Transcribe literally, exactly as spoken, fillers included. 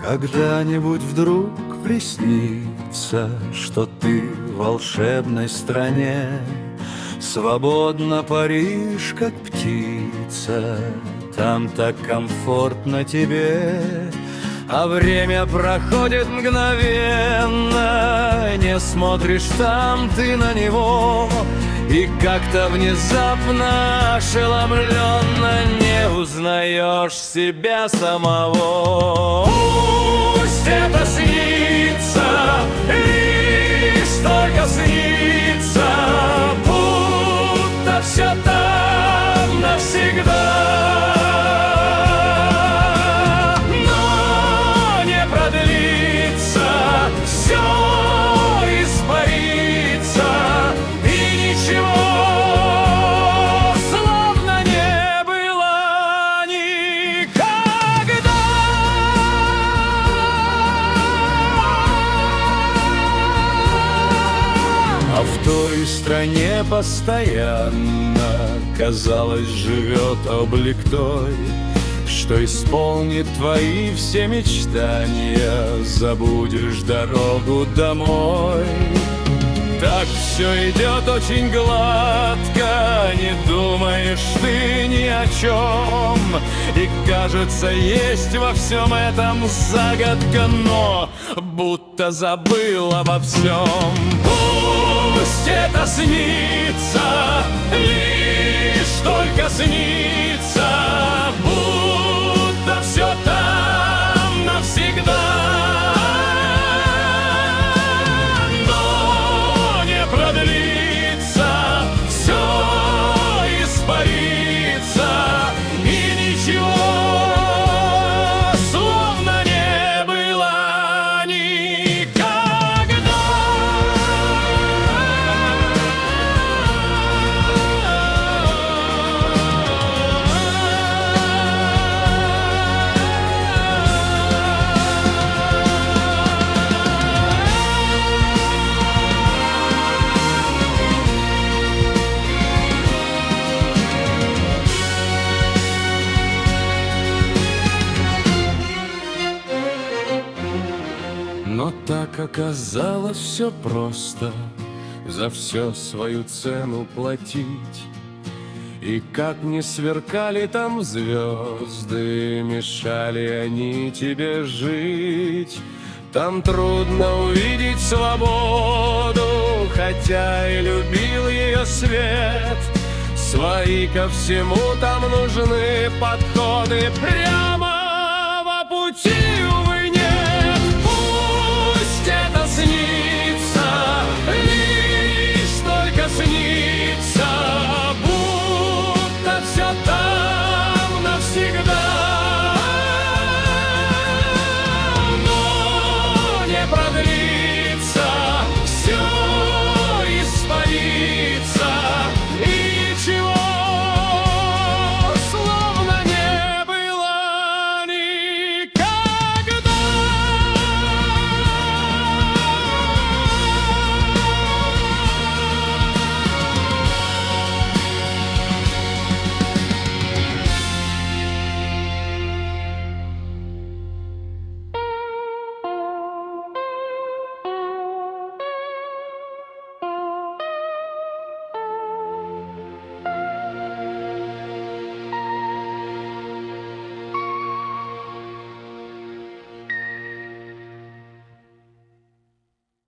Когда-нибудь вдруг приснится, что ты в волшебной стране свободно паришь, как птица. Там так комфортно тебе, а время проходит мгновенно. Не смотришь там ты на него, и как-то внезапно, ошеломленно, не узнаешь себя самого. Пусть это снится, лишь только снится, будто все там навсегда. Но не продлится, все испарится, и ничего словно не было никогда. А в той стране постоянно, казалось, живет облик той, что исполнит твои все мечтания. Забудешь дорогу домой. Так все идет очень гладко, не думаешь ты ни о чем. И кажется, есть во всем этом загадка, но будто забыл обо всем. Пусть это снится, лишь только снится, будто все там навсегда. Но не продлится, все испарится, и ничего словно не было никогда. Но так оказалось все просто, за все свою цену платить. И как не сверкали там звезды, мешали они тебе жить. Там трудно увидеть свободу, хотя и любил ее свет. Свои ко всему там нужны подходы, прямо по пути, увы, нет.